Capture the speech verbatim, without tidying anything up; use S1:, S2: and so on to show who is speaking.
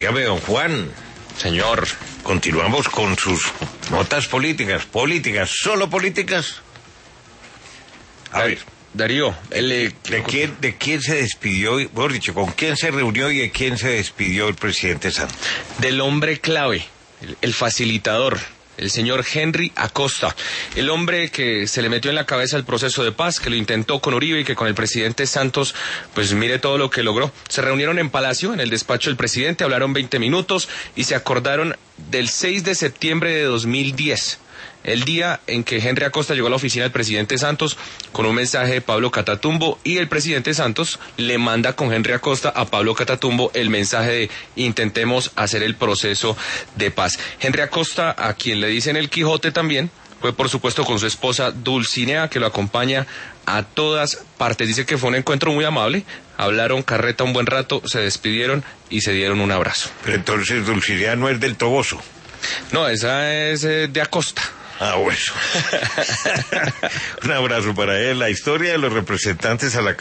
S1: Dígame, don Juan.
S2: Señor.
S1: Continuamos con sus notas políticas. ¿Políticas? ¿Solo políticas? A
S2: Dar-
S1: ver.
S2: Darío, el, eh,
S1: ¿De quién, ¿De quién se despidió, mejor dicho, con quién se reunió y de quién se despidió el presidente Santos?
S2: del hombre clave, el, el facilitador, el señor Henry Acosta, el hombre que se le metió en la cabeza el proceso de paz, que lo intentó con Uribe y que con el presidente Santos, pues mire todo lo que logró. Se reunieron en Palacio, en el despacho del presidente, hablaron veinte minutos y se acordaron del seis de septiembre de dos mil diez. El día en que Henry Acosta llegó a la oficina del presidente Santos con un mensaje de Pablo Catatumbo y el presidente Santos le manda con Henry Acosta a Pablo Catatumbo el mensaje de intentemos hacer el proceso de paz. Henry Acosta, a quien le dicen el Quijote también, fue por supuesto con su esposa Dulcinea, que lo acompaña a todas partes. Dice que fue un encuentro muy amable, hablaron carreta un buen rato, se despidieron y se dieron un abrazo.
S1: Pero entonces Dulcinea no es del Toboso.
S2: No, esa es eh, de Acosta.
S1: Ah, bueno. Un abrazo para él. La historia de los representantes a la